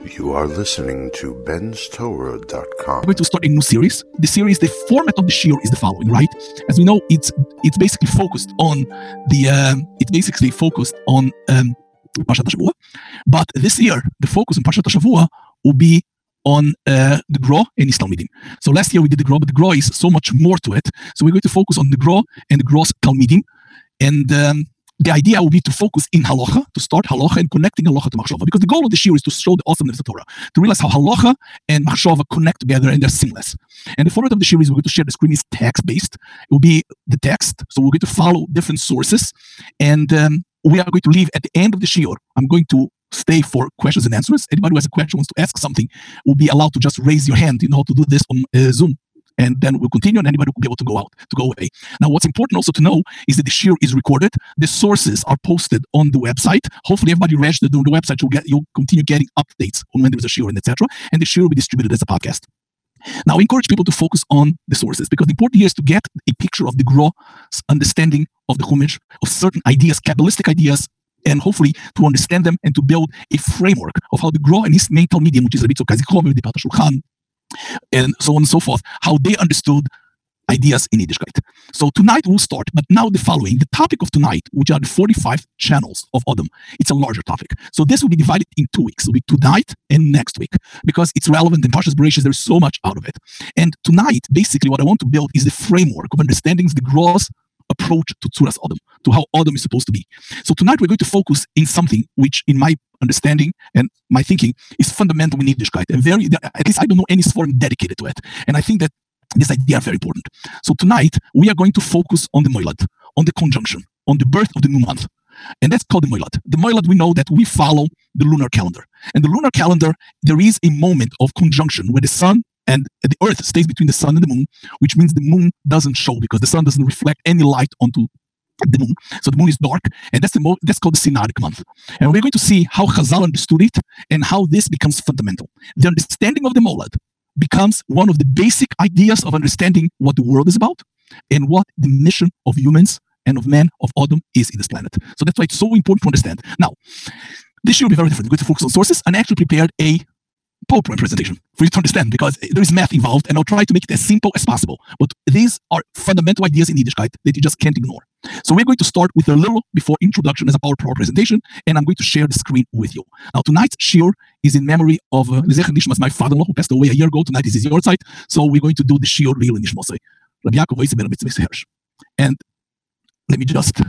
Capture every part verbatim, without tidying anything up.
You are listening to Ben's Torah dot com. We're going to start a new series. The series, the format of the shiur is the following, right? As we know, it's it's basically focused on the um, it's basically focused on um, Parshat HaShavua. But this year, the focus on Parshat HaShavua will be on uh, the Gra and his Talmidim. So last year we did the Gra, but the Gra is so much more to it. So we're going to focus on the Gra and the Gra's Talmidim. And um, the idea will be to focus in halacha, to start halacha and connecting halacha to machshava, because the goal of the shiur is to show the awesomeness of the Torah, to realize how halacha and machshava connect together and they're seamless. And the format of the shiur is we're going to share the screen is text-based. It will be the text, so we're going to follow different sources, and um, we are going to leave at the end of the shiur. I'm going to stay for questions and answers. Anybody who has a question, wants to ask something, will be allowed to just raise your hand. You know how to do this on uh, Zoom. And then we'll continue, and anybody will be able to go out, to go away. Now, what's important also to know is that the shiur is recorded. The sources are posted on the website. Hopefully, everybody registered on the website, you'll, get, you'll continue getting updates on when there is a shiur and et cetera. And the shiur will be distributed as a podcast. Now, we encourage people to focus on the sources, because the important here is to get a picture of the Gra's understanding of the Chumash, of certain ideas, Kabbalistic ideas, and hopefully to understand them and to build a framework of how the Gra and his main Talmidim, which is Rabbi Tzok Chover, the Pat HaShulchan, and so on and so forth, how they understood ideas in Yiddishkeit. So tonight we'll start, but now the following, the topic of tonight, which are the forty-five channels of Adam, it's a larger topic. So this will be divided in two weeks. It'll be tonight and next week, because it's relevant in Parshas Bereishis. There's so much out of it. And tonight, basically, what I want to build is the framework of understanding the Gra's approach to Tzuras Adam, to how Adam is supposed to be. So tonight we're going to focus in something which, in my understanding and my thinking, is fundamental in Yiddishkeit, and very, at least I don't know any forum dedicated to it. And I think that this idea is very important. So tonight we are going to focus on the Moilad, on the conjunction, on the birth of the new month. And that's called the Moilad. The Moilad, we know that we follow the lunar calendar. And the lunar calendar, there is a moment of conjunction where the sun and the earth stays between the sun and the moon, which means the moon doesn't show because the sun doesn't reflect any light onto the moon. So the moon is dark, and that's the mo- that's called the Synodic month. And we're going to see how Chazal understood it and how this becomes fundamental. The understanding of the Moilad becomes one of the basic ideas of understanding what the world is about and what the mission of humans and of man, of Adam, is in this planet. So that's why it's so important to understand. Now, this should be very different. We're going to focus on sources, and I actually prepared a PowerPoint presentation for you to understand, because there is math involved, and I'll try to make it as simple as possible. But these are fundamental ideas in Yiddishkeit that you just can't ignore. So we're going to start with a little before introduction as a PowerPoint presentation, and I'm going to share the screen with you. Now, tonight's shiur is in memory of uh, Lezecher Nishmas, my father-in-law, who passed away a year ago. Tonight is his yahrzeit, so we're going to do the shiur Leil Nishmosei, Rabbi Yaakov Oisei ben Rabbi Tzvi Hirsch. And let me just...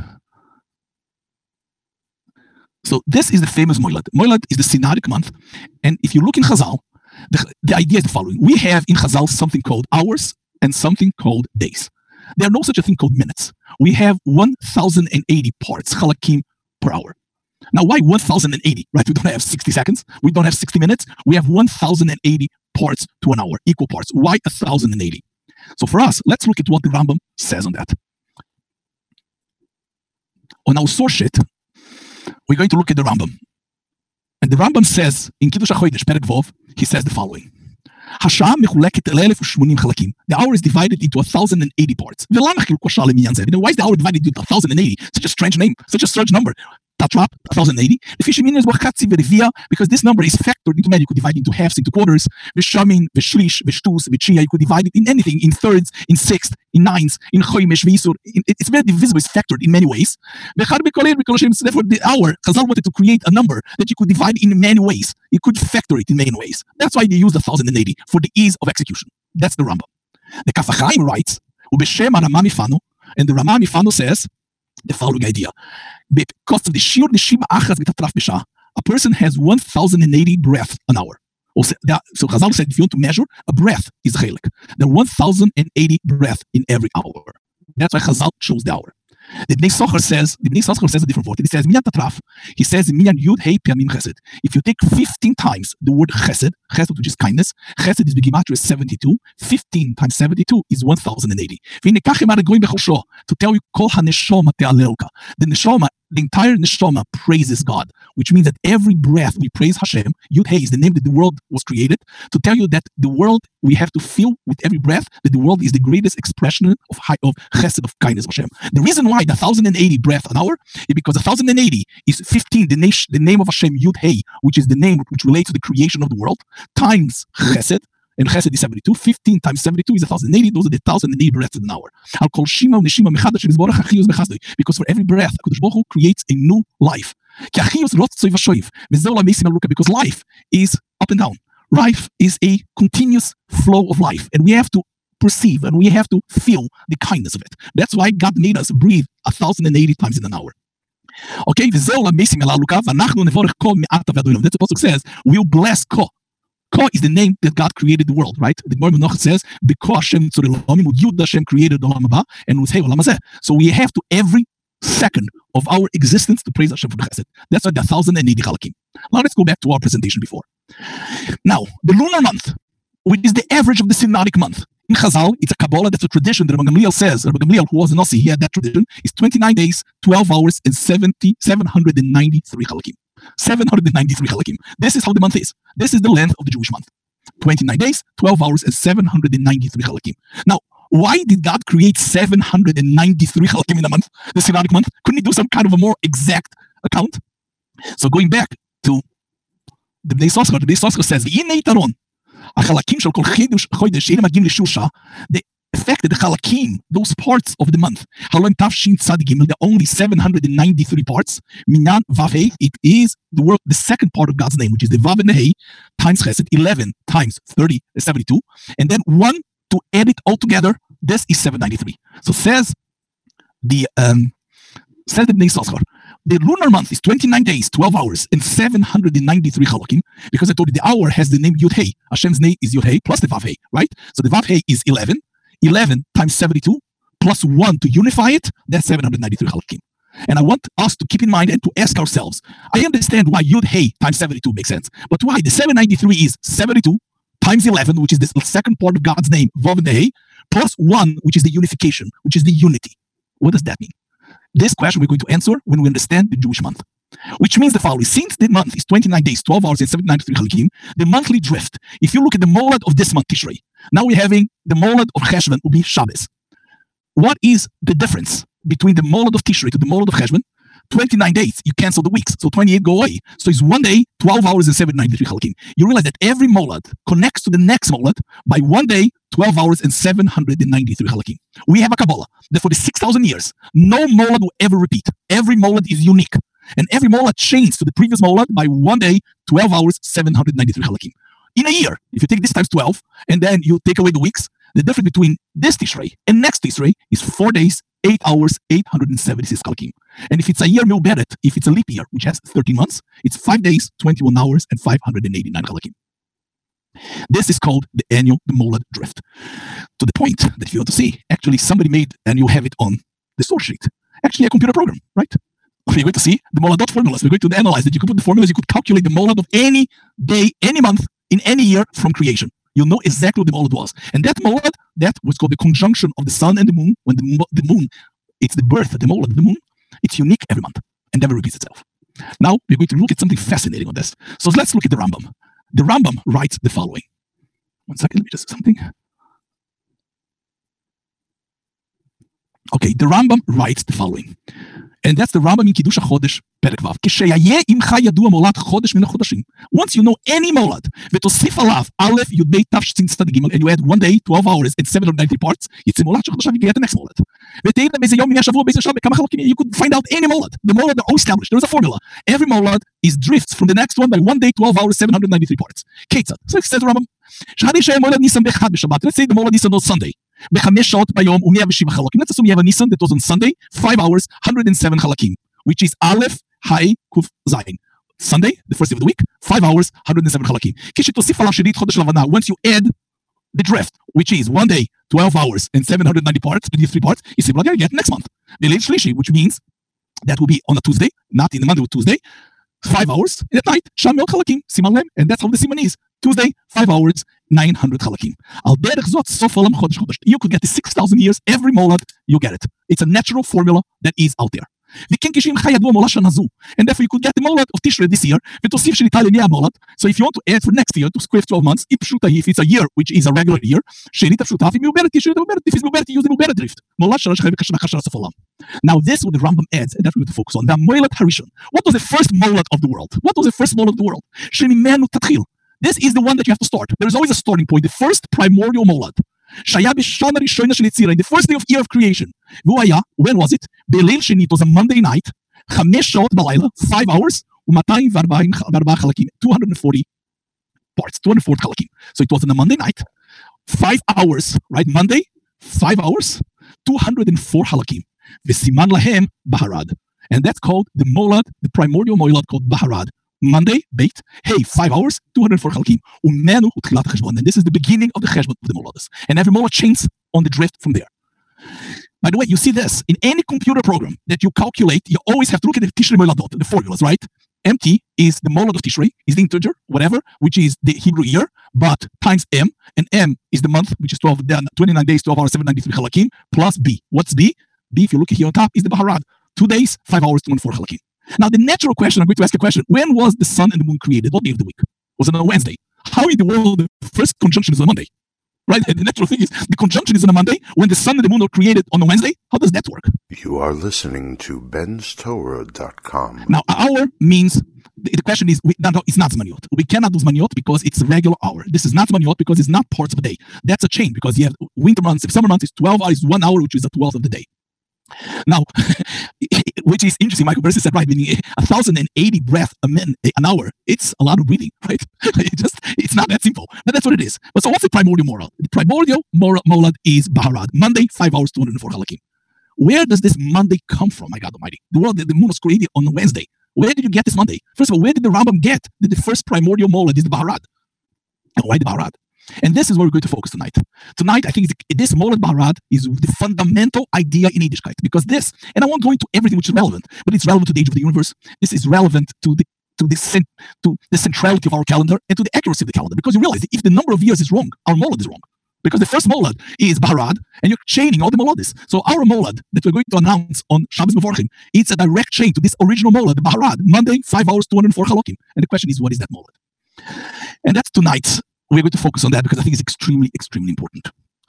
So this is the famous Moilad. Moilad is the Synodic month. And if you look in Chazal, the, the idea is the following. We have in Chazal something called hours and something called days. There are no such a thing called minutes. We have one thousand eighty parts, chalakim, per hour. Now, why one thousand eighty, right? We don't have sixty seconds. We don't have sixty minutes. We have one thousand eighty parts to one hour, equal parts. Why one thousand eighty? So for us, let's look at what the Rambam says on that. On our source sheet, we're going to look at the Rambam. And the Rambam says, in Kiddush HaChodesh, Perek Vov, he says the following. The hour is divided into one thousand eighty parts. Why is the hour divided into one thousand eighty? Such a strange name, such a strange number. Tatrap, one thousand eighty. Because this number is factored into many. You could divide it into halves, into quarters. Vishamin, Vishlish, Vishtus, Vishia. You could divide it in anything, in thirds, in sixths, in nines, in Choymesh, Visur. It's very divisible, it's factored in many ways. Therefore, the hour, Chazal wanted to create a number that you could divide in many ways. You could factor it in many ways. That's why they used one thousand eighty, for the ease of execution. That's the Rambam. The Kaf HaChaim writes, Ubeshem HaRama Mifano, and the Rama Mifano says the following idea. Because of the shiur neshima achas b'tatraf b'shah, a person has one thousand eighty breaths an hour. So Chazal said, if you want to measure, a breath is chelik. There are one thousand eighty breaths in every hour. That's why Chazal chose the hour. The Bnei Socher says, the Bnei Socher says a different word. He says, minyan tatraf. He says, minyan yud hey piyamim chesed. If you take fifteen times the word chesed, Chesed, which is kindness. Chesed is begimatria seventy-two. fifteen times seventy-two is one thousand eighty. To tell you, kol haneshama te'alelka. The neshama, the entire neshama praises God, which means that every breath we praise Hashem. Yud Hey is the name that the world was created. To tell you that the world, we have to feel with every breath that the world is the greatest expression of high, of chesed, of kindness of Hashem. The reason why the one thousand eighty breath an hour is because one thousand eighty is fifteen, the, nation, the name of Hashem, Yud Hey, which is the name which relates to the creation of the world, times chesed, and chesed is seventy-two. fifteen times seventy-two is one thousand eighty. Those are the one thousand eighty breaths in an hour. Because for every breath, HaKadosh Baruch Hu creates a new life. Because life is up and down. Life is a continuous flow of life, and we have to perceive and we have to feel the kindness of it. That's why God made us breathe one thousand eighty times in an hour. Okay, that's the pasuk says, we'll bless Ko. Ko is the name that God created the world, right? The Gemara Menachot says, B'ko Hashem tzorei l'olamim, Yud Hashem created the olam haba, and with Hey olam hazeh. So we have to every second of our existence to praise Hashem for the chesed. That's why the one thousand eighty chalakim. Now let's go back to our presentation before. Now, the lunar month, which is the average of the synodic month. In Chazal, it's a Kabbalah, that's a tradition that Rabbi Gamliel says, Rabbi Gamliel, who was a Nasi, he had that tradition, is twenty-nine days, twelve hours, and seventy, seven hundred ninety-three chalakim. seven hundred ninety-three chalakim. This is how the month is. This is the length of the Jewish month. twenty-nine days, twelve hours, and seven hundred ninety-three chalakim. Now, why did God create seven hundred ninety-three chalakim in a month, the synodic month? Couldn't he do some kind of a more exact account? So going back to the Bnei Yissaschar, the Bnei Yissaschar says, the effect that the chalakim, those parts of the month, the only seven hundred ninety-three parts, minyan vav hey, it is the word, the second part of God's name, which is the vav and the hey, times chesed, eleven times thirty, seventy-two, and then one to add it all together, this is seven hundred ninety-three. So says the um, says the Bnei Yissaschar, the lunar month is twenty-nine days, twelve hours, and seven hundred ninety-three chalakim, because I told you the hour has the name Yud Hey. Hashem's name is Yud Hey plus the Vav Hey, right? So the Vav Hey is eleven. eleven times seventy-two plus one to unify it, that's seven hundred ninety-three chalakim. And I want us to keep in mind and to ask ourselves, I understand why Yud Hey times seventy-two makes sense, but why the seven hundred ninety-three is seventy-two times eleven, which is the second part of God's name, Vav and the Hey, plus one, which is the unification, which is the unity. What does that mean? This question we're going to answer when we understand the Jewish month, which means the following. Since the month is twenty-nine days, twelve hours, and seven hundred ninety-three chalakim, the monthly drift, if you look at the molad of this month, Tishrei, now we're having the molad of Cheshvan will be Shabbos. What is the difference between the molad of Tishrei to the molad of Cheshvan? twenty-nine days, you cancel the weeks, so twenty-eight go away. So it's one day, twelve hours, and seven hundred ninety-three chalakim. You realize that every molad connects to the next molad by one day, twelve hours, and seven hundred ninety-three chalakim. We have a Kabbalah that for the six thousand years, no molad will ever repeat. Every molad is unique. And every molad changes to the previous molad by one day, twelve hours, seven hundred ninety-three chalakim. In a year, if you take this times twelve, and then you take away the weeks, the difference between this Tishrei and next Tishrei is four days, eight hours, eight hundred seventy-six chalakim. And if it's a year Meuberet, if it's a leap year, which has thirteen months, it's five days, twenty-one hours, and five hundred eighty-nine chalakim. This is called the annual, the molad drift. To the point that if you want to see, actually somebody made, and you have it on the source sheet, actually a computer program, right? We're going to see the moladot formulas. We're going to analyze it. You could put the formulas, you could calculate the molad of any day, any month, in any year from creation. You'll know exactly what the molad was. And that molad, that was called the conjunction of the sun and the moon. When the, the moon, it's the birth of the molad of the moon, it's unique every month and never repeats itself. Now, we're going to look at something fascinating on this. So let's look at the Rambam. The Rambam writes the following. One second, let me just say something. Okay, the Rambam writes the following. And that's the Rambam in Kiddush HaChodesh, Perek Vav. Kishayayeh imcha yadua molad chodesh min chodashim. Once you know any molad, v'tosif alav aleph yud beit tav shtin tzad gimel, and you add one day, twelve hours, and seven hundred ninety parts, it's a molad shechodashav, you get the next molad. V'teir them yom min hashavua beis hashav bekama chalakim. You could find out any molad. The molad are all established. There is a formula. Every molad is drifts from the next one by one day, twelve hours, seven hundred ninety-three parts. Ketzad. So it says the Rambam. Shahadi shayim molad nisan bechad b'Shabbat. Let's say the molad nisan was Sunday. Let's assume you have a Nisan that was on Sunday, five hours, one hundred seven chalakim, which is Aleph, Hai, Kuf, Zayin. Sunday, the first day of the week, five hours, one hundred seven chalakim. Once you add the drift, which is one day, twelve hours, and seven hundred ninety parts, three parts, you say, you get next month. The late Shlishi, which means that will be on a Tuesday, not in the Monday, but Tuesday, five hours, and at night, Sham Yod Chalakim, Siman Lem, and that's how the Siman is. Tuesday, five hours, nine hundred chalakim. Al derech zot sof olam chodesh chodesh. You could get the six thousand years, every molad, you get it. It's a natural formula that is out there. And therefore you could get the molad of Tishrei this year. So if you want to add for next year to square twelve months, if it's a year which is a regular year, if it's now this what the Rambam adds, and that's what we have to focus on. The molad harishon. What was the first molad of the world? What was the first molad of the world? This is the one that you have to start. There is always a starting point. The first primordial molad. In the first day of year of creation. When was it? It was a Monday night. Five hours. two hundred forty parts. two hundred forty chalakim. So it was on a Monday night. Five hours, right? Monday, five hours, two hundred four halakim. V'siman lahem baharad. And that's called the molad, the primordial molad called baharad. Monday, bait, hey, five hours, two hundred four chalakim. Umenu utchilat cheshbon. And this is the beginning of the cheshbon of the moladas. And every molad chains on the drift from there. By the way, you see this in any computer program that you calculate, you always have to look at the Tishrei moladot, the formulas, right? M T is the molad of Tishrei, is the integer, whatever, which is the Hebrew year, but times M, and M is the month, which is twelve, twenty-nine days, twelve hours, seven hundred ninety-three chalakim, plus B. What's B? B, if you look here on top, is the Baharad. Two days, five hours, two hundred four chalakim. Now, the natural question, I'm going to ask a question. When was the sun and the moon created? What day of the week? Was it on a Wednesday? How in the world the first conjunction is on a Monday? Right? And the natural thing is the conjunction is on a Monday when the sun and the moon are created on a Wednesday. How does that work? You are listening to Ben's Torah dot com. Now, hour means, the, the question is, we, no, no, it's not Zmaniot. We cannot do Zmaniot because it's a regular hour. This is not Zmaniot because it's not parts of a day. That's a chain because you have winter months. If summer months is twelve hours, one hour, which is a twelfth of the day. Now, which is interesting, Michael Berser said, right, meaning one thousand eighty breaths a minute, an hour, it's a lot of breathing, right? It just, it's not that simple, but that's what it is. But so what's the primordial molad? The primordial molad is Baharad, Monday, five hours, two hundred four halakim. Where does this Monday come from, my God Almighty? The world, the, the moon was created on Wednesday. Where did you get this Monday? First of all, where did the Rambam get that the first primordial molad is the Baharad? And why the Baharad? And this is where we're going to focus tonight. Tonight, I think this molad Baharad is the fundamental idea in Yiddishkeit, because this, and I won't go into everything which is relevant, but it's relevant to the age of the universe. This is relevant to the to the cent, to the centrality of our calendar and to the accuracy of the calendar, because you realize that if the number of years is wrong, our molad is wrong. Because the first molad is Baharad, and you're chaining all the moladis. So our molad that we're going to announce on Shabbos Mevorchim, it's a direct chain to this original molad, the Baharad, Monday, five hours, two hundred four chalakim. And the question is, what is that molad? And that's tonight. We're going to focus on that because I think it's extremely, extremely important.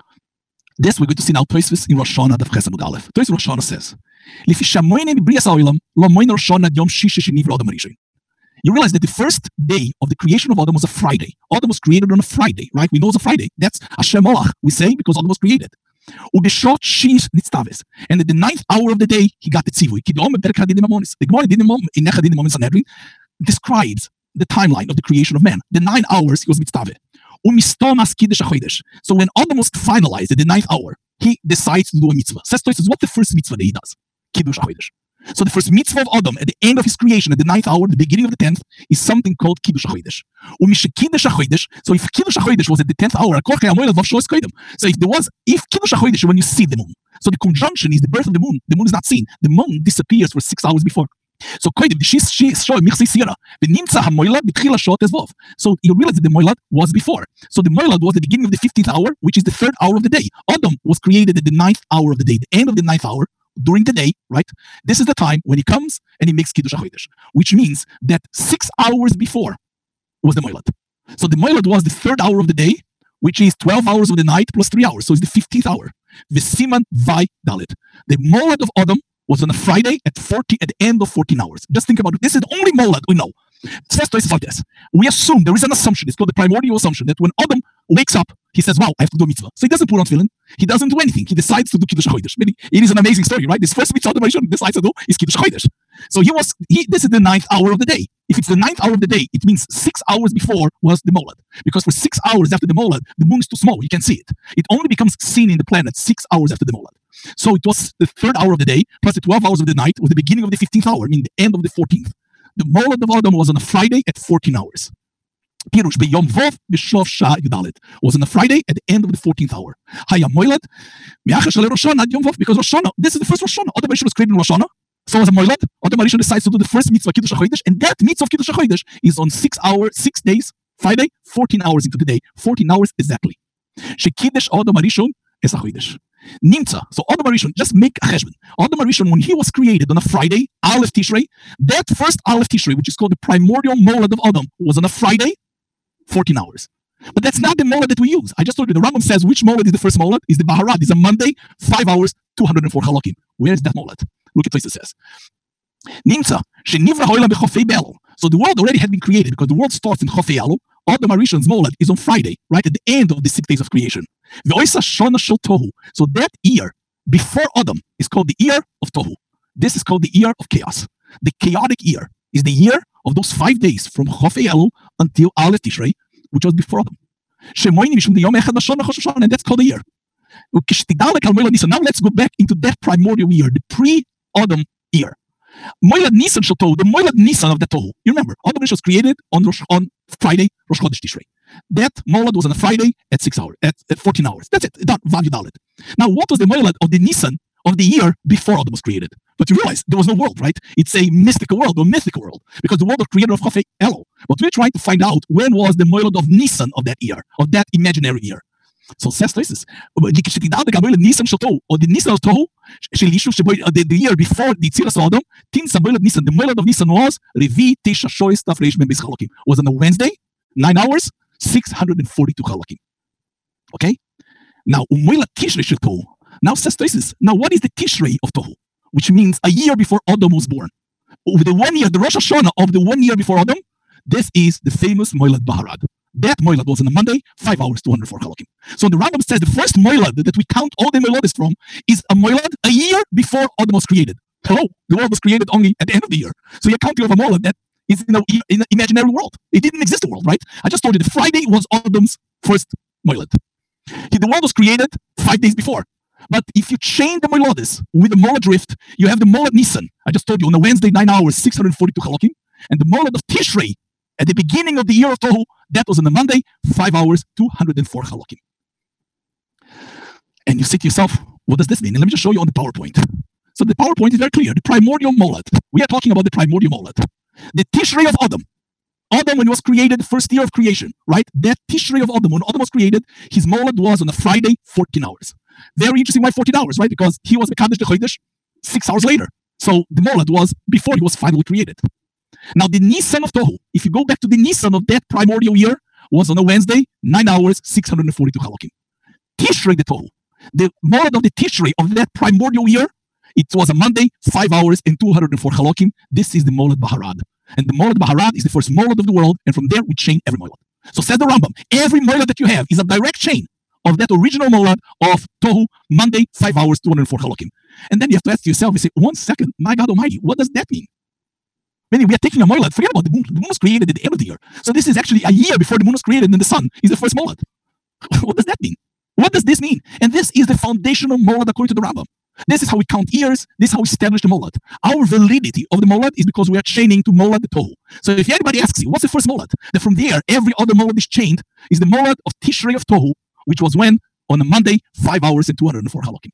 This we're going to see now Tosfos in Rosh Hashanah, Daf Ches Amud Aleph. Tosfos Rosh Hashanah says, "Lifi shamoyne b'brias ha'olam, lo moyne Rosh Hashanah yom shishi shenivra Adam harishon." You realize that the first day of the creation of Adam was a Friday. Adam was created on a Friday, right? We know it's a Friday. That's Hashem Molach, we say, because Adam was created. Ubeshot shish nitztaves. And at the ninth hour of the day, he got the tzivui. Kidom be'perek hadinim amonis. The Gemara in Nechadinim Amonis Sanhedrin describes the timeline of the creation of man. The nine hours, he was mitztaveh. So when Adam was finalized at the ninth hour, he decides to do a mitzvah. Says Tosfos, what's the first mitzvah that he does? Kiddush HaChodesh. So the first mitzvah of Adam at the end of his creation, at the ninth hour, the beginning of the tenth, is something called Kiddush HaChodesh. So if Kiddush HaChodesh was at the tenth hour, so if there was, if Kiddush HaChodesh, when you see the moon, so the conjunction is the birth of the moon, the moon is not seen. The moon disappears for six hours before. So so you realize that the moilad was before. So the moilad was the beginning of the fifteenth hour, which is the third hour of the day. Adam was created at the ninth hour of the day, the end of the ninth hour, during the day, right? This is the time when he comes and he makes Kiddush HaChodesh, which means that six hours before was the moilad. So the moilad was the third hour of the day, which is twelve hours of the night plus three hours. So it's the fifteenth hour. V'siman vai dalet. The moilad of Adam was on a Friday at forty at the end of fourteen hours. Just think about it. This is the only molad we know. Says Tosfos like this. We assume, there is an assumption, it's called the primordial assumption, that when Adam wakes up, he says, wow, I have to do a mitzvah. So he doesn't put on tefillin. He doesn't do anything. He decides to do Kiddush HaChodesh. Meaning, it is an amazing story, right? This first mitzvah Adam decides to do is Kiddush HaChodesh. So he was, he, this is the ninth hour of the day. If it's the ninth hour of the day, it means six hours before was the molad. Because for six hours after the molad, the moon is too small. You can see it. It only becomes seen in the planet six hours after the molad. So it was the third hour of the day, plus the twelve hours of the night, was the beginning of the fifteenth hour, meaning the end of the fourteenth. The molad of Adam was on a Friday at fourteen hours. Pirush b'yom vov b'shov shah yudalet was on a Friday at the end of the fourteenth hour. Haya moilad mi'achar shalei Rosh Hashanah ad yom vov, because Rosh Hashanah, this is the first Rosh Hashanah. Adam Harishon was created in Rosh Hashanah. So as a moilad, Adam Harishon decides to do the first mitzvah Kiddush HaChodesh, and that mitzvah of Kiddush HaChodesh is on six hours, six days, Friday, fourteen hours into the day, fourteen hours exactly. Shekidesh Adam Arishon es achodesh. Nimtza. So Adam Arishon, just make a cheshbon. Adam Arishon, when he was created on a Friday, Aleph Tishrei, that first Aleph Tishrei, which is called the primordial molad of Adam, was on a Friday, fourteen hours. But that's not the molad that we use. I just told you the Rambam says which molad is the first molad? Is the Baharad. Is a Monday, five hours, two hundred four halakim. Where is that molad? Look at what it says. Nimtza. Shenivra hoila bechofei be'el. So the world already had been created because the world starts in Chofei Elu. Adam Arishon's molad is on Friday, right at the end of the six days of creation. Ve'oisa shona shel tohu. So that year before Adam is called the year of tohu. This is called the year of chaos. The chaotic year is the year of those five days from Chofei Elu until Aleph Tishrei, which was before Adam. Shemoini mishum de yom echad lashon lachoshoshon, and that's called the year. Now let's go back into that primordial year, the pre-Adam year. Moilad Nisan shel Tohu, the Moilad Nisan of the Tohu. You remember, Adam was created on Rosh, on Friday, Rosh Chodesh Tishrei. That Moilad was on a Friday at six hours, at, at fourteen hours. That's it. Done. Vav Yudalet. Now, what was the Moilad of the Nisan of the year before Adam was created? But you realize there was no world, right? It's a mystical world or mythical world because the world was created of Chofei Elu. But we're trying to find out when was the Moilad of Nisan of that year, of that imaginary year. So says this, or the Nisan of Tohu, the, the year before the Tziras Adam, Nisan, the Moilad of Nisan was Revi Tisha Shois Taf Reish Mem Beis Chalakim. Was on a Wednesday, nine hours, six hundred forty-two Chalakim. Okay? Now, Moilad Tishrei Shel Tohu. Now says this, now what is the Tishrei of Tohu? Which means a year before Adam was born. Over the one year, the Rosh Hashanah of the one year before Adam, this is the famous Moilad Baharad. That Moilad was on a Monday, five hours, two hundred four halakim. So the Rambam says the first Moilad that we count all the Moilads from is a Moilad a year before Adam was created. Hello, the world was created only at the end of the year. So you're counting of a Moilad that is in, a, in an imaginary world. It didn't exist a world, right? I just told you the Friday was Adam's first Moilad. The world was created five days before. But if you chain the Moiladis with the Moilad drift, you have the Moilad Nisan. I just told you on a Wednesday, nine hours, six hundred forty-two halakim. And the Moilad of Tishrei, at the beginning of the year of Tohu, that was on a Monday, five hours, two hundred four halakim. And you say to yourself, what does this mean? And let me just show you on the PowerPoint. So the PowerPoint is very clear. The primordial molad. We are talking about the primordial molad. The Tishrei of Adam. Adam, when he was created, the first year of creation, right? That Tishrei of Adam, when Adam was created, his molad was on a Friday, fourteen hours. Very interesting why fourteen hours, right? Because he was Mekadesh the Chodesh six hours later. So the molad was before he was finally created. Now, the Nisan of Tohu, if you go back to the Nisan of that primordial year, was on a Wednesday, nine hours, six hundred forty-two halakim. Tishrei the Tohu, the molad of the Tishrei of that primordial year, it was a Monday, five hours, and two hundred four halakim. This is the molad Baharad. And the molad Baharad is the first molad of the world, and from there we chain every molad. So says the Rambam, every molad that you have is a direct chain of that original molad of Tohu, Monday, five hours, two hundred four halakim. And then you have to ask yourself, you say, one second, my God Almighty, what does that mean? Meaning we are taking a molad, forget about the moon. The moon was created at the end of the year. So this is actually a year before the moon was created and the sun is the first molad. What does that mean? What does this mean? And this is the foundational molad according to the Rambam. This is how we count years. This is how we establish the molad. Our validity of the molad is because we are chaining to molad the Tohu. So if anybody asks you, what's the first molad? Then from there, every other molad is chained, is the molad of Tishrei of Tohu, which was when? On a Monday, five hours and two hundred four halakim.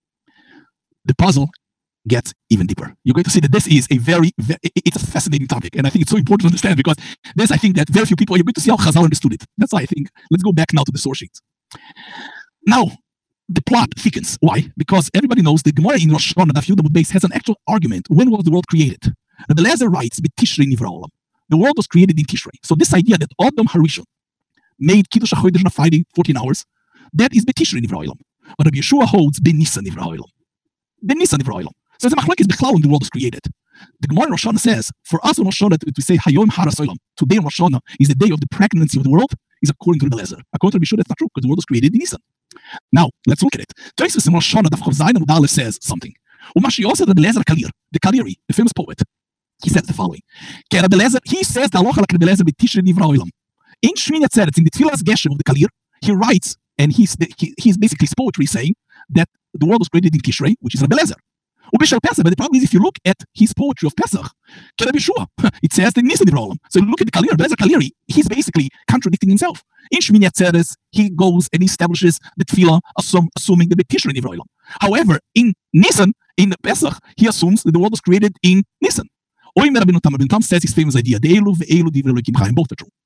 The puzzle gets even deeper. You're going to see that this is a very, very, it's a fascinating topic. And I think it's so important to understand because this, I think that very few people, you're going to see how Chazal understood it. That's why I think, let's go back now to the source sheets. Now, the plot thickens. Why? Because everybody knows the Gemara in Rosh Hashanah, Daf Yud Amud Beis, has an actual argument. When was the world created? Rabbi Eliezer writes, "B'Tishrei nivra olam." The world was created in Tishrei. So this idea that Adam Harishon made Kiddush HaChodesh on a Friday, fourteen hours, that is B'Tishrei nivra olam. But Rabbi Yeshua holds B'Nisan nivra olam. B'Nisan nivra olam. So the machlokes b'chlal when the world was created. The Gemara in Rosh Hashanah says, for us in Rosh Hashanah to, to say Hayom Haras Olam, today in Rosh Hashanah is the day of the pregnancy of the world, is according to Rabbi Eliezer. According to Rabbi Yeshua, that's not true because the world was created in Nisan. Now, let's look at it. Tosfos in Rosh Hashanah, Daf Chav Zayin Amud Aleph says something. Umashi Yosef Rabbi Eliezer Kalir, the Kaliri, the famous poet, he says the following. Rabbi Eliezer, he says the halacha like Rabbi Eliezer b'Tishrei nivra olam. In Shmini Atzeret, in the Tfilas Geshem of the Kalir, he writes, and he's he, he's basically his poetry saying that the world was created in Tishrei, which is Rabbi Eliezer. Ubishal Pesach, but the problem is if you look at his poetry of Pesach, Rabbi Yeshua, it says the Nisan nivra olam. So you look at the Kalir, Rabbi Eliezer Kaliri, he's basically contradicting himself. In Shmini Atzeret, he goes and establishes the Tefillah, assum, assuming the Tishrei nivra olam. However, in Nisan, in Pesach, he assumes that the world was created in Nisan. Oimer Rabbeinu Tam, Rabbeinu Tam says his famous idea, De'elu ve'elu divrei Elokim chayim, both are true.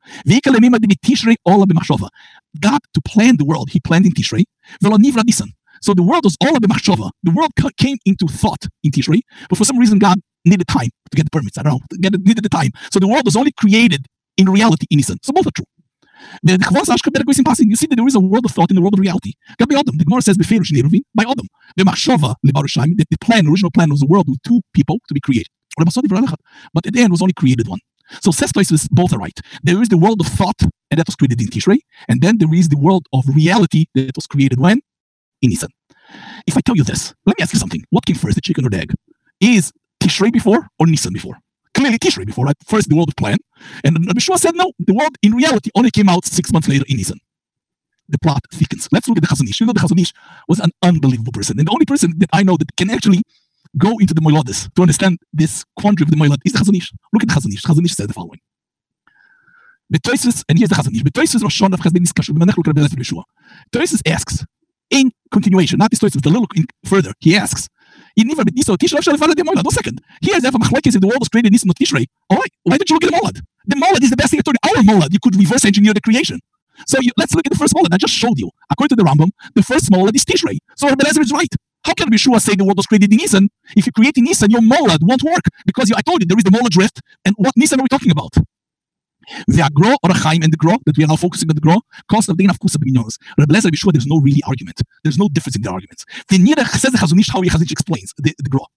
God, to plan the world, he planned in Tishrei. So the world was all of the machshava. The world came into thought in Tishrei, but for some reason God needed time to get the permits. I don't know, to get it, needed the time. So the world was only created in reality in Nisan. So both are true. You see that there is a world of thought in the world of reality. The Gemara says by Adam. The machshava, the plan, original plan was a world with two people to be created. But at the end was only created one. So says Tosfos, both are right. There is the world of thought, and that was created in Tishrei, and then there is the world of reality that was created when? In Nisan. If I tell you this, let me ask you something. What came first, the chicken or the egg? Is Tishrei before or Nisan before? Clearly Tishrei before, right? First the world of plan, and Rabbi Shua said no, the world in reality only came out six months later in Nisan. The plot thickens. Let's look at the Chazon Ish. You know the Chazon Ish was an unbelievable person, and the only person that I know that can actually go into the Moilades to understand this quandary of the Moilad is the Chazon Ish. Look at the Chazon Ish. Chazon Ish said the following. And here's the Chazon Ish. Tosfos asks, in continuation, not this Tosfos, a little further, he asks, one second. Here's if a machlekes if the world was created in Nisan or Tishrei. All right, why did you look at the Molad? The Molad is the best thing at our Molad. You could reverse engineer the creation. So you, let's look at the first Molad. I just showed you. According to the Rambam, the first Molad is Tishrei. So Rabbi Eliezer is right. How can Rabbi Shua say the world was created in Nisan? If you create in Nisan, your Molad won't work because you, I told you there is the Molad drift. And what Nisan are we talking about? The Agro or Chaim and the Gro that we are now focusing on the Gro cost of the enough kusa beginners. Rabbi Eliezer, Rabbi Shua, there's no really argument. There's no difference in the arguments. The Nirach says the Chazon Ish how Chazon Ish explains the, the Gro.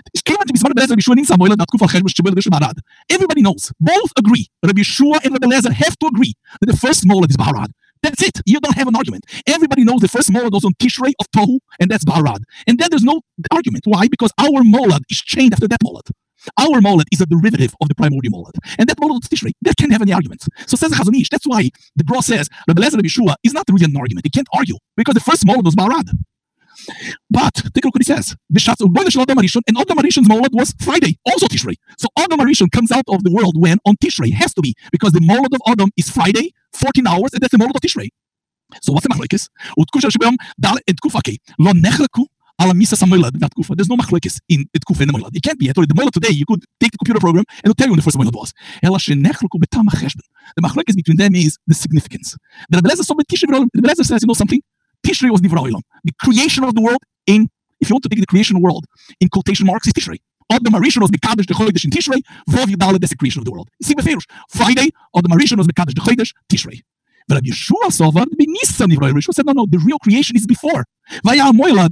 Everybody knows, both agree. Rabbi Shua and Rabbi Eliezer have to agree that the first Molad is Baharad. That's it. You don't have an argument. Everybody knows the first Molad was on Tishrei of Tohu, and that's Baharad. And then there's no argument. Why? Because our Molad is chained after that Molad. Our Molad is a derivative of the primordial Molad. And that Molad is Tishrei. That can't have any arguments. So says the Chazon Ish. That's why the Gro says Rabbi Eliezer Rabbi Shua is not really an argument. He can't argue because the first Molad was Baharad. But take a look what he says. And Adam Arishon's Molad was Friday, also Tishrei. So Adam Arishon comes out of the world when? On Tishrei. It has to be. Because the Molad of Adam is Friday, fourteen hours, and that's the Molad of Tishrei. So what's the machlekes? There's no machlekes in the Tkufa and the Molad. It can't be. I told you, the Molad today, you could take the computer program and it'll tell you when the first Molad was. The machlekes between them is the significance. The Rebbe Eliezer says, you know something? Tishrei was Nivra Olam. The creation of the world in, if you want to take the creation of the world in quotation marks, is Tishrei. Adam Arishon was Mekadosh the Chodesh in Tishrei, Vav Yudaleh, that's the creation of the world. You see Befeirush. Friday, Adam Arishon was Mekadosh the Chodesh, Tishrei. But Rabbi Yeshua Sovar, the Nisan Nivra Olam. Yeshua said, no, no, the real creation is before. Vaya Moilad,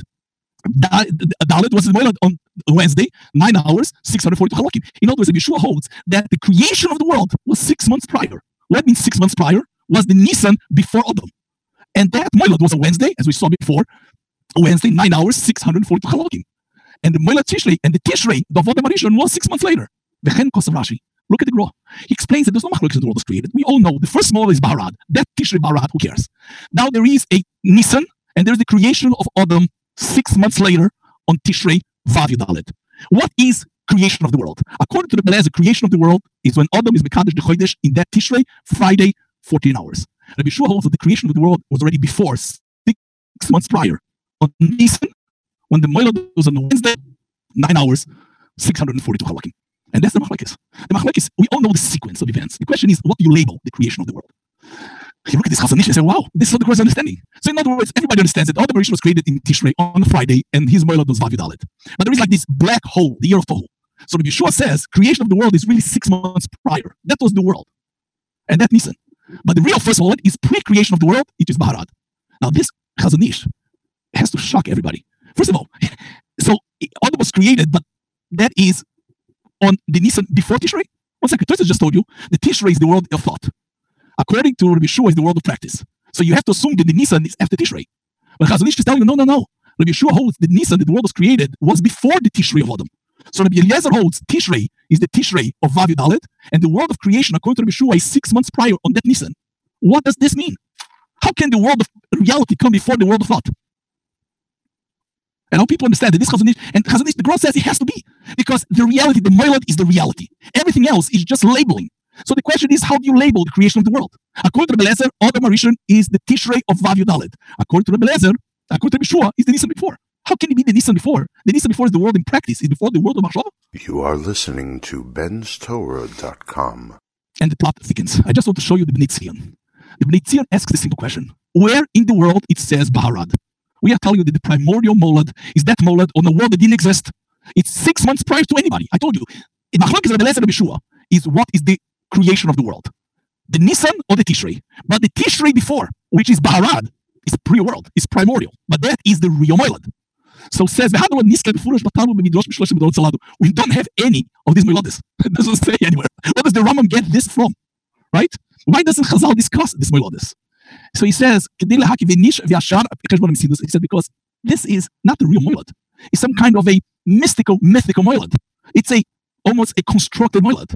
Dalet was the Moilad on Wednesday, nine hours, six hundred forty halakim. In other words, Yeshua holds that the creation of the world was six months prior. What means six months prior? Was the Nisan before Adam. And that Moilad was a Wednesday, as we saw before, a Wednesday, nine hours, six hundred forty halakim. And the Moilad Tishrei, and the Tishrei, the Avodah Marishon, was six months later. V'chen Kosav Rashi. Look at the Gro. He explains that there's no machlokes in the world was created. We all know the first Molad is Baharad. That Tishrei Baharad, who cares? Now there is a Nisan, and there's the creation of Adam six months later on Tishrei Vav Yudalet. What is creation of the world? According to the Rebbe Eliezer, creation of the world is when Adam is Mekadosh the Chodesh in that Tishrei, Friday, fourteen hours. Rabbi Shua holds that the creation of the world was already before, six months prior. On Nisan, when the Moilad was on Wednesday, nine hours, six hundred forty-two halakim. And that's the machlekes. The machlekes, we all know the sequence of events. The question is, what do you label the creation of the world? You look at this Chazon Ish and say, wow, this is what the Gro is understanding. So in other words, everybody understands that Adam Arishon was created in Tishrei on Friday, and his Moilad was Vav Yudalet. But there is like this black hole, the year of Tohu. So Rabbi Yeshua says, creation of the world is really six months prior. That was the world. And that's Nisan. But the real first Molad is pre-creation of the world, it is Baharad. Now this Chazon Ish has to shock everybody. First of all, so Adam was created, but that is on the Nisan before Tishrei. One second, Tosfos just told you, the Tishrei is the world of thought. According to Rabbi Yeshua, is the world of practice. So you have to assume that the Nisan is after Tishrei. But Chazon Ish is telling you, no, no, no. Rabbi Yeshua holds the Nisan that the world was created was before the Tishrei of Adam. So Rabbi Eliezer holds Tishrei is the Tishrei of Vav Yudalet, and the world of creation, according to Rabbi Yeshua, is six months prior on that Nisan. What does this mean? How can the world of reality come before the world of thought? And how people understand that this Chazon Ish, and Chazon Ish, the Gro says it has to be, because the reality, the Moilad is the reality. Everything else is just labeling. So the question is, how do you label the creation of the world? According to Rebbe Eliezer, Adam Arishon is the Tishrei of Vav Yudalet. According to Rebbe Eliezer, according to Rabbi Yeshua, is the Nisan before. How can it be the Nisan before? The Nisan before is the world in practice, is before the world of Machshava. You are listening to bens torah dot com. and the plot thickens. I just want to show you the Bnei Tzion. The Bnei Tzion asks a simple question. Where in the world it says Baharad? We are telling you that the primordial molad is that molad on a world that didn't exist. It's six months prior to anybody. I told you. In Machlokes Rebbe Eliezer and Yeshua is what is the creation of the world. The Nisan or the Tishrei. But the Tishrei before, which is Baharad, is pre-world, is primordial. But that is the real molad. So it says, we don't have any of these moilades. It doesn't say anywhere. Where does the Rambam get this from? Right? Why doesn't Chazal discuss this moilades? So he says, he said, because this is not the real moilad. It's some kind of a mystical, mythical moilad. It's a almost a constructed moilad.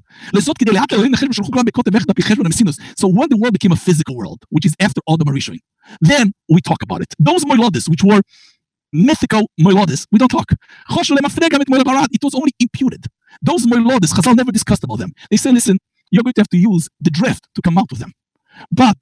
So when the world became a physical world, which is after Adam Arishain, then we talk about it. Those moilades, which were mythical moilades, we don't talk. It was only imputed. Those moilades, Chazal never discussed about them. They say, listen, you're going to have to use the drift to come out with them. But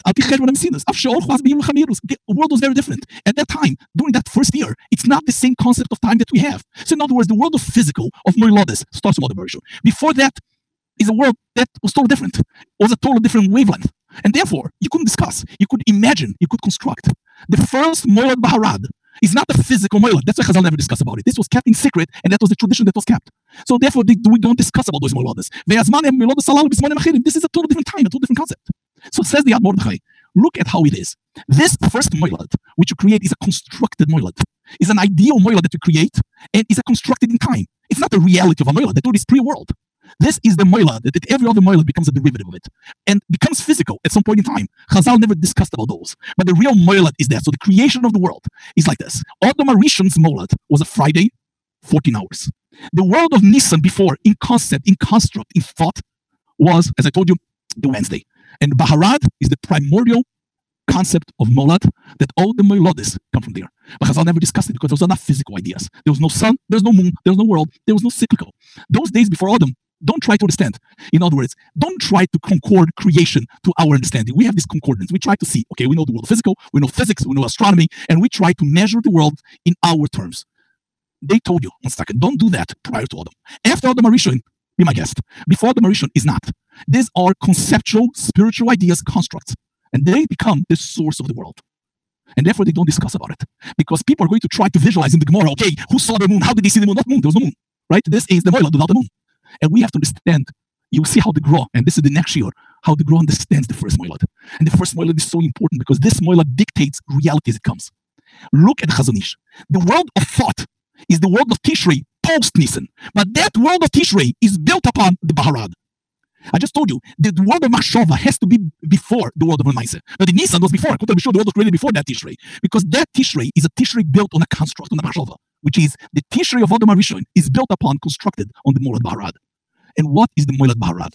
the world was very different. At that time, during that first year, it's not the same concept of time that we have. So in other words, the world of physical, of moilades, starts from Adam Arishain. Before that is a world that was totally different. It was a totally different wavelength. And therefore, you couldn't discuss, you could imagine, you could construct. The first moilad Baharad is not a physical moilad. That's why Chazal never discussed about it. This was kept in secret, and that was the tradition that was kept. So therefore, they, we don't discuss about those moilades. This is a totally different time, a totally different concept. So it says the Ad Mordechai, look at how it is. This first moilad, which you create, is a constructed moilad. It's an ideal moilad that you create, and is a constructed in time. It's not the reality of a moilad. That is pre-world. This is the moilad, that every other moilad becomes a derivative of it, and becomes physical at some point in time. Chazal never discussed about those. But the real moilad is that. So the creation of the world is like this. Adam Arishain's moilad was a Friday, fourteen hours. The world of Nisan before, in concept, in construct, in thought, was, as I told you, the Wednesday. And Baharad is the primordial concept of molad, that all the moilades come from there. But Chazal never discussed it because those are not physical ideas. There was no sun, there was no moon, there was no world, there was no cyclical. Those days before Adam, don't try to understand. In other words, don't try to concord creation to our understanding. We have this concordance. We try to see, okay, we know the world of physical, we know physics, we know astronomy, and we try to measure the world in our terms. They told you, one second, don't do that prior to Adam. After Adam Arishain, be my guest. Before Adam Arishain is not. These are conceptual, spiritual ideas, constructs, and they become the source of the world. And therefore, they don't discuss about it. Because people are going to try to visualize in the Gemara, okay, who saw the moon? How did they see the moon? Not moon, there was no moon. Right? This is the moilad without the moon. And we have to understand, you see how the Gra, and this is the next year, how the Gra understands the first moilad. And the first moilad is so important because this moilad dictates reality as it comes. Look at the Chazon Ish. The world of thought is the world of Tishrei post-Nisan. But that world of Tishrei is built upon the Baharad. I just told you, the world of Machshava has to be before the world of Maaseh. But the Nisan was before. I couldn't be sure the world was created before that Tishrei. Because that Tishrei is a Tishrei built on a construct, on a Machshava, which is the Tishrei of Adam Arishain is built upon, constructed on the Molad Baharad. And what is the Molad Baharad?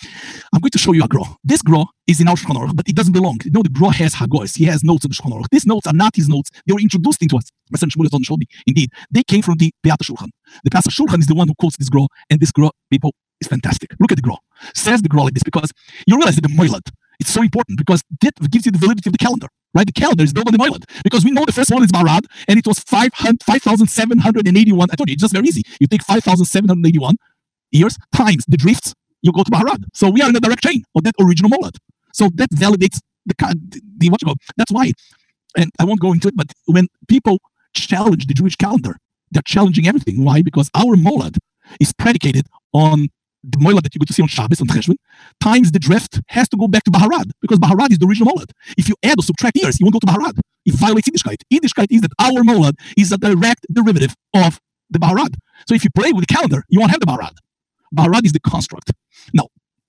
I'm going to show you a Gra. This Gra is in our Shulchan Aruch, but it doesn't belong. You know, the Gra has Hagos. He has notes in the Shulchan Aruch. These notes are not his notes. They were introduced into us. Indeed, they came from the Beata Shulchan. The Pastor Shulchan is the one who quotes this Gra, and this Gra, people, is fantastic. Look at the Gra. Says the Gra like this, because you realize that the Moilad, it's so important because that gives you the validity of the calendar, right? The calendar is built on the Moilad, because we know the first one is Baharad, and it was five thousand seven hundred eighty-one. I told you, it's just very easy. You take five thousand seven hundred eighty-one years times the drifts, you go to Baharad. So we are in a direct chain of that original Moilad. So that validates the, the what you call, that's why, and I won't go into it, but when people challenge the Jewish calendar, they're challenging everything. Why? Because our Moilad is predicated on the Moilad that you go to see on Shabbos, on Cheshvan, times the drift has to go back to Baharad, because Baharad is the original Moilad. If you add or subtract years, you won't go to Baharad. It violates Yiddishkeit. Yiddishkeit is that our Moilad is a direct derivative of the Baharad. So if you play with the calendar, you won't have the Baharad. Baharad is the construct. Now,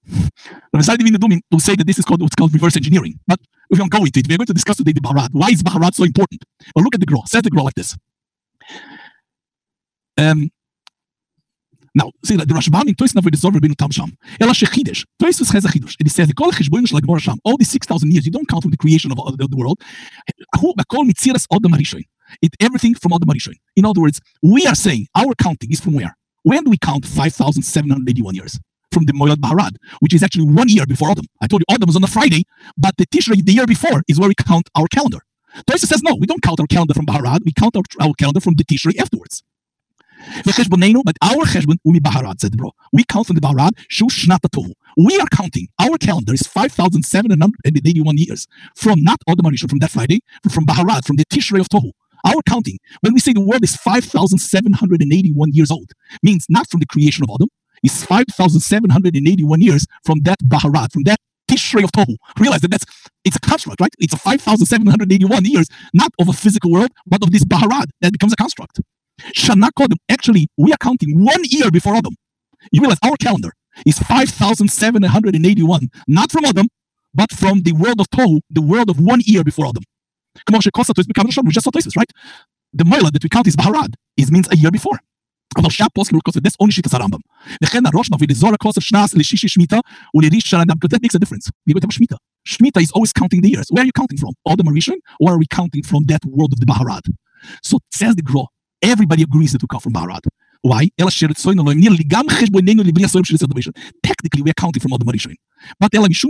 Rabbi Sadi Vinadumin will say that this is called what's called reverse engineering. But if you don't go into it, we're going to discuss today the Baharad. Why is Baharad so important? Well, look at the Gra. Says the Gra like this. Um, Now, see that the Rashbam in Toys never dissolved Rabbeinu Tam Sham. Ela shechidesh. Toys has a chidush. And he says, "Kol cheshbonim shel Gemara Sham." All these six thousand years, you don't count from the creation of the, the world. Hu bakol mitziras Adam Arishain. It everything from Adam Arishain. In other words, we are saying our counting is from where? When do we count five thousand seven hundred eighty-one years? From the Moilad Baharad, which is actually one year before Adam. I told you Adam was on a Friday, but the Tishrei the year before is where we count our calendar. Toys says no, we don't count our calendar from Baharad. We count our, our calendar from the Tishrei afterwards. But our cheshbon umi baharad, said the bro. We count from the baharad shu shnata tohu. We are counting. Our calendar is five thousand seven hundred eighty-one years from not Adam Arishon, from that Friday, but from baharad, from the Tishrei of Tohu. Our counting, when we say the world is five thousand seven hundred eighty-one years old, means not from the creation of Adam. It's five thousand seven hundred eighty-one years from that baharad, from that Tishrei of Tohu. Realize that that's it's a construct, right? It's a five thousand seven hundred eighty-one years, not of a physical world, but of this baharad that becomes a construct. Shana Kodem, actually, we are counting one year before Adam. You realize our calendar is five thousand seven hundred eighty-one, not from Adam, but from the world of Tohu, the world of one year before Adam. We just saw places, right? The Moila that we count is baharad, it means a year before. That's only Shittas Rambam. That makes a difference. We're going to have a Shemitah. Shemitah is always counting the years. Where are you counting from? Adam Arishon, or are we counting from that world of the baharad? So says the Gro. Everybody agrees that we come from baharad. Why? Technically, we are counting from Adam Arishon. But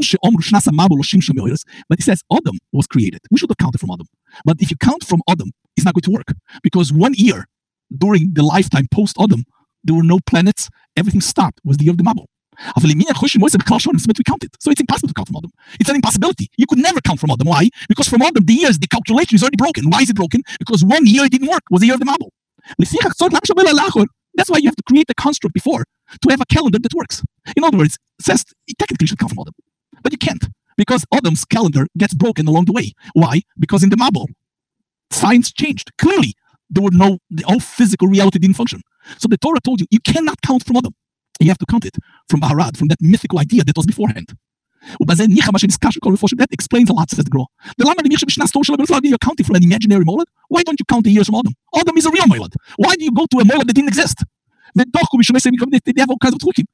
but it says Adam was created. We should have counted from Adam. But if you count from Adam, it's not going to work. Because one year during the lifetime post-Adam, there were no planets, everything stopped, was the year of the Mabul. But we counted. So it's impossible to count from Adam. It's an impossibility. You could never count from Adam. Why? Because from Adam, the years, the calculation is already broken. Why is it broken? Because one year it didn't work, was the year of the Mabul. That's why you have to create a construct before to have a calendar that works. In other words, it says it technically should come from Adam. But you can't, because Adam's calendar gets broken along the way. Why? Because in the Mabul, science changed. Clearly, there were no, the whole physical reality didn't function. So the Torah told you, you cannot count from Adam. You have to count it from baharad, from that mythical idea that was beforehand. That explains a lot, says the Gro. You're counting from an imaginary molad. Why don't you count the years from Adam? Adam is a real molad. Why do you go to a molad that didn't exist? They have all kinds of trukim.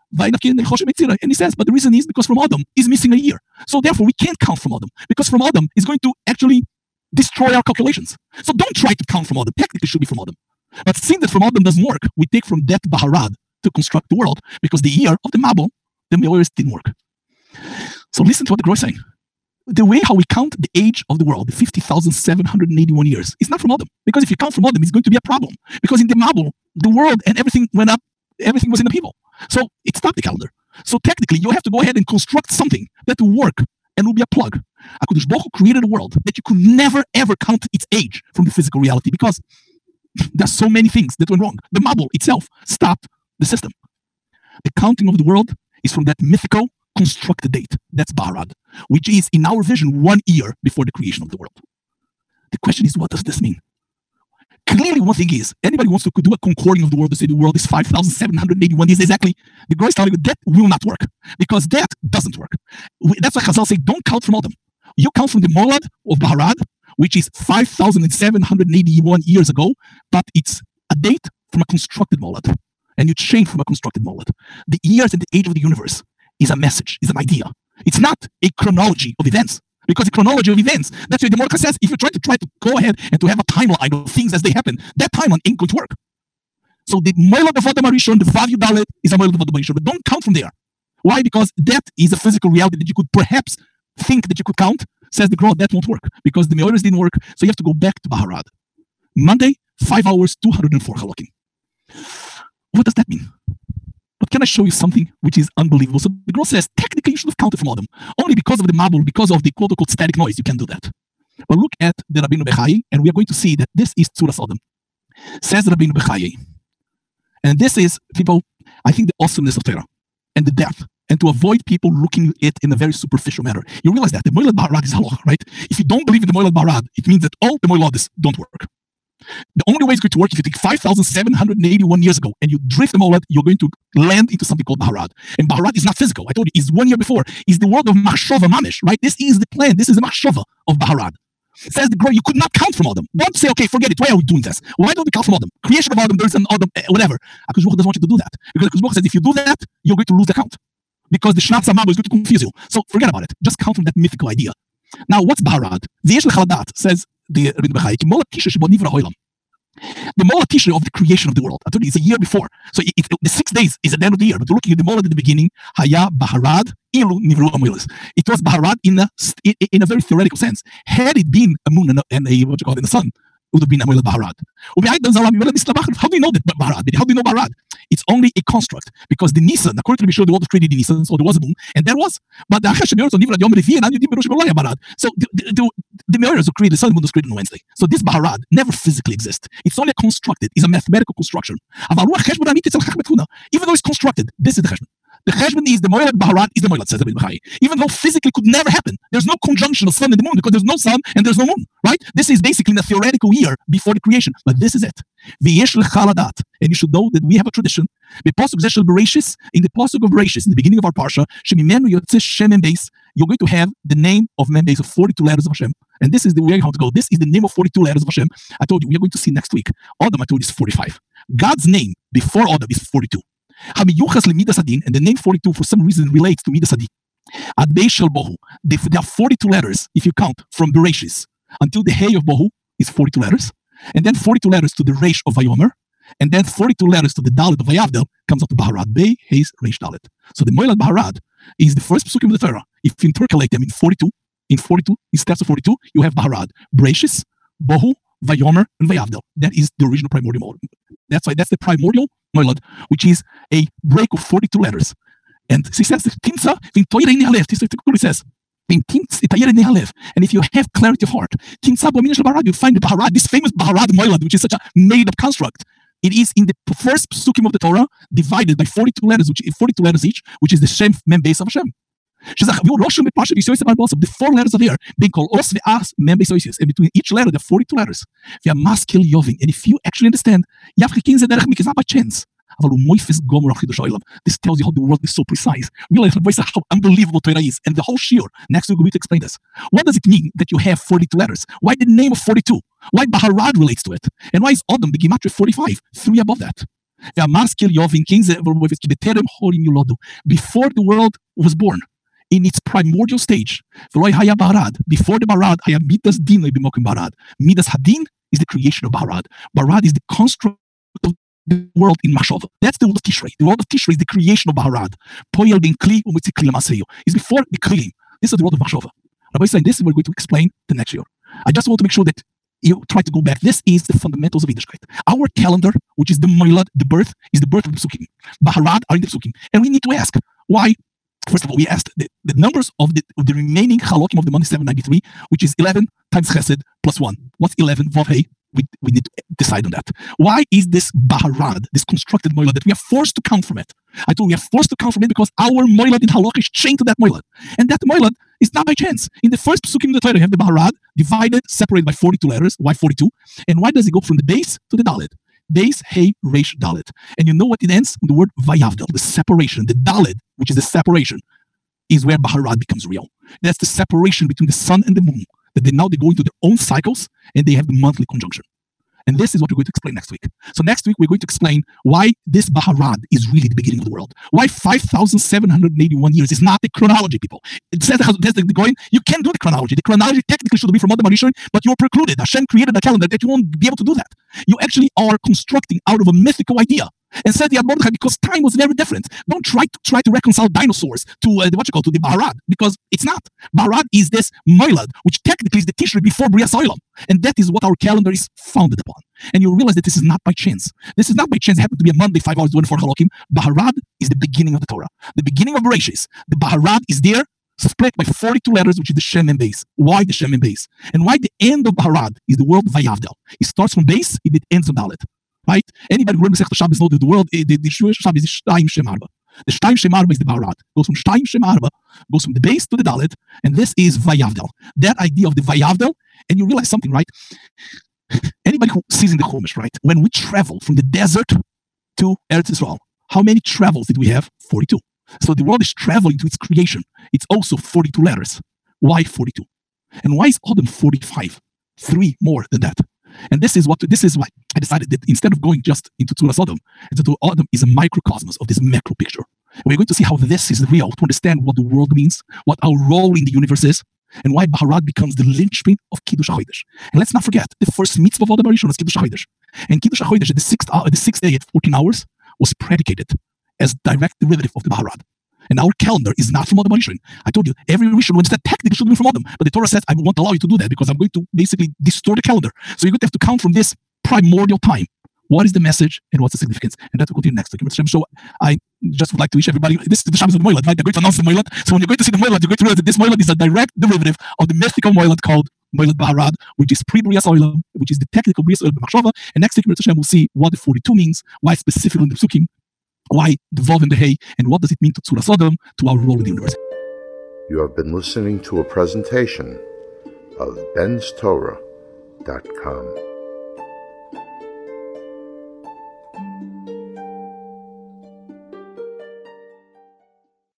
And he says, but the reason is because from Adam is missing a year. So therefore, we can't count from Adam, because from Adam is going to actually destroy our calculations. So don't try to count from Adam. Technically, it should be from Adam. But seeing that from Adam doesn't work, we take from that baharad to construct the world, because the year of the Mabul, the Meoris didn't work. So listen to what the Gro is saying. The way how we count the age of the world, the fifty thousand seven hundred eighty-one years, is not from Adam. Because if you count from Adam, it's going to be a problem. Because in the Mabul, the world and everything went up, everything was in the people. So it stopped the calendar. So technically, you have to go ahead and construct something that will work and will be a plug. HaKadosh Baruch Hu created a world that you could never ever count its age from the physical reality, because there's so many things that went wrong. The Mabul itself stopped the system. The counting of the world is from that mythical constructed date. That's baharad, which is, in our vision, one year before the creation of the world. The question is, what does this mean? Clearly, one thing is, anybody wants to do a concording of the world to say the world is five thousand seven hundred eighty-one years exactly. The Gro is telling you that will not work, because that doesn't work. That's why Chazal say, don't count from Adam. You count from the molad of baharad, which is five thousand seven hundred eighty-one years ago, but it's a date from a constructed molad. And you change from a constructed molad. The years and the age of the universe is a message, is an idea. It's not a chronology of events. Because the chronology of events, that's why the Mordechai says, if you try to try to go ahead and to have a timeline of things as they happen, that timeline ain't going to work. So the molad of Adam Arishon, the Vav Yudalet, is a molad of Adam Arishon, but don't count from there. Why? Because that is a physical reality that you could perhaps think that you could count. Says the Gro, that won't work, because the Meoris didn't work, so you have to go back to baharad. Monday, five hours, two hundred four halakim. What does that mean? But can I show you something which is unbelievable? So the Gro says, technically you should have counted from Adam. Only because of the Mabul, because of the quote-unquote static noise, you can do that. But look at the Rabbeinu Bechai, and we are going to see that this is Tzuras Adam. Says Rabbeinu Bechai. And this is, people, I think the awesomeness of Torah and the depth, and to avoid people looking at it in a very superficial manner. You realize that the Moilad Baharad is halach, right? If you don't believe in the Moilad Baharad, it means that all the Moilads don't work. The only way it's going to work, if you take five thousand seven hundred eighty-one years ago and you drift the molad, you're going to land into something called baharad. And baharad is not physical. I told you, it's one year before. It's the world of machshava mamish, right? This is the plan. This is the machshava of baharad. It says the Gro, you could not count from Adam. Don't say, okay, forget it. Why are we doing this? Why don't we count from Adam? Creation of Adam, there's an Adam, eh, whatever. HaKadosh Baruch Hu doesn't want you to do that. Because HaKadosh Baruch Hu says, if you do that, you're going to lose the count. Because the Shnat Samabo is going to confuse you. So forget about it. Just count from that mythical idea. Now, what's baharad? V'yesh l'chaladat, says the Rabbeinu Bechai, ki molad tisha shebo nivra ha'olam. The molad tisha of the creation of the world. I told you, it's a year before. So it, it, the six days is at the end of the year. But we're looking at the molad at the beginning. Haya baharad ilu nivru amulis. It was baharad in a in a very theoretical sense. Had it been a moon and a, and a what you call it, in the sun, would have been Moilad Baharad. How do you know that Baharad? How do you know Baharad? It's only a construct because the Nisan, according to the Mishnah, the world was created in Nisan, so there was a moon, and there was. But the So the the, the Meoris who created the sun, the moon was created on Wednesday. So this Baharad never physically exists. It's only a constructed. It's a mathematical construction. Even though it's constructed, this is the cheshbon. The cheshbon is the Moilad Baharad is the Moilad, says Rabbi Bachai. Even though physically could never happen. There's no conjunction of sun and the moon because there's no sun and there's no moon, right? This is basically in a theoretical year before the creation, but this is it. And you should know that we have a tradition. In the pasuk of Bereshis, in the beginning of our parsha, you're going to have the name of Mem Beis of forty-two letters of Hashem. And this is the way how to go. This is the name of forty-two letters of Hashem. I told you, we are going to see next week. Adam, I told you, is forty-five. God's name before Adam is forty-two. And the name forty-two for some reason relates to Midas Adin. Ad Beis Shel Bohu. There are forty-two letters if you count from Bereshis until the Hey of Bohu is forty-two letters, and then forty-two letters to the Reish of Vayomer, and then forty-two letters to the Dalet of Vayavdel comes out to Baharad. Bei, Heis, Reish, Dalet. So the Moilad Baharad is the first psukim of the Torah. If you intercalate them in forty-two, in forty-two, in steps of forty-two, you have Baharad, Bereshis, Bohu, Vayomer, and Vayavdel. That is the original primordial Moilad. That's why that's the primordial Moilad, which is a break of forty-two letters. And he says, Timsa, it says, and if you have clarity of heart, you find the Baharad, this famous Baharad Moilad, which is such a made-up construct. It is in the first psukim of the Torah, divided by forty-two letters, which forty-two letters each, which is the Shem Mem Beis of Hashem. The four letters are there, being called Os ve'as Mem Beis Oisius, and between each letter there are forty-two letters. And if you actually understand, it's not by chance. This tells you how the world is so precise. Realize how unbelievable Torah is, and the whole shiur. Next week we're going to explain this. What does it mean that you have forty-two letters? Why the name of forty-two? Why Baharad relates to it? And why is Adam the Gematria forty-five? Three above that. Before the world was born, in its primordial stage, before the Baharad, Midas Din Barad. Midas Hadin is the creation of Baharad. Baharad is the construct of the world in Mashov. That's the world of Tishrei. The world of Tishrei is the creation of Baharad. Poyel bin Kli u'mitzi Kli l'maseyu. Is before the Kli. This is the world of Mashov. Rabbi is saying this, we're going to explain the next year. I just want to make sure that you try to go back. This is the fundamentals of Yiddishkeit. Our calendar, which is the Moilad, the birth, is the birth of the Psukim. Baharad are in the Psukim. And we need to ask, why? First of all, we asked the, the numbers of the, of the remaining halakim of the month seven ninety-three, which is eleven times chesed plus one. What's eleven? Vav Hey. We, we need to decide on that. Why is this Baharad, this constructed Moilad, that we are forced to count from it? I told you we are forced to count from it because our Moilad in Halakha is chained to that Moilad. And that Moilad is not by chance. In the first Psukim of the Torah, you have the Baharad divided, separated by forty-two letters. Why forty-two? And why does it go from the base to the Dalet? Base, Hey, Reish, Dalet. And you know what it ends? With the word Vayavdel, the separation. The Dalet, which is the separation, is where Baharad becomes real. That's the separation between the sun and the moon. That they now they go into their own cycles and they have the monthly conjunction. And this is what we're going to explain next week. So next week, we're going to explain why this Baharad is really the beginning of the world. Why five thousand seven hundred eighty-one years is not the chronology, people. It says that's the going. You can do the chronology. The chronology technically should be from Adam Rishon, but you're precluded. Hashem created a calendar that you won't be able to do that. You actually are constructing out of a mythical idea. And said the Ad Mordechai, because time was very different. Don't try to try to reconcile dinosaurs to uh, the, what you call to the Baharad, because it's not. Baharad is this Moilad, which technically is the Tishrei before Brias Olam, and that is what our calendar is founded upon. And you realize that this is not by chance. This is not by chance. It happened to be a Monday, five hours, twenty-four halakim. Baharad is the beginning of the Torah, the beginning of Bereshis. The Baharad is there, split by forty-two letters, which is the Shem and Beis. Why the Shem and Beis? And why the end of Baharad is the word Vayavdel? It starts from Beis, it ends on Dalet. Right? Anybody who learns the Shabbos knows that the world, the, the Jewish Shabbos is Shtayim Shem Arba. The Shtayim Shem Arba is the Baharad. Goes from Shtayim Shem Arba, goes from the base to the Dalet, and this is Vayavdel. That idea of the Vayavdel, and you realize something, right? Anybody who sees in the Chumash, right? When we travel from the desert to Eretz Yisrael, how many travels did we have? forty-two. So the world is traveling to its creation. It's also forty-two letters. Why forty-two? And why is Adam forty-five? Three more than that. And this is what this is why I decided that instead of going just into Tzuras Adam, into Adam is a microcosmos of this macro picture. And we're going to see how this is real to understand what the world means, what our role in the universe is, and why Baharad becomes the linchpin of Kiddush HaChodesh. And let's not forget, the first mitzvah of Adam Rishon was Kiddush HaChodesh. And Kiddush HaChodesh at the sixth, uh, the sixth day at fourteen hours was predicated as direct derivative of the Baharad. And our calendar is not from Adam Rishon. I told you, every Rishon, when it's that technically should be from Adam. But the Torah says, I won't allow you to do that because I'm going to basically distort the calendar. So you're going to have to count from this primordial time. What is the message and what's the significance? And that will continue next week. So I just would like to wish everybody, this is the Shabbos of the Moilad, right? They're going to announce the Moilad. So when you're going to see the Moilad, you're going to realize that this Moilad is a direct derivative of the mythical Moilad called Moilad Baharad, which is pre-Brias Olam, which is the technical Brias Olam B'machshava. And next week, we'll see what the forty-two means, why specifically in the Psukim, why the Vav and the Hey, and what does it mean to Tzura Sodom, to our role in the universe. You have been listening to a presentation of Ben's Torah dot com.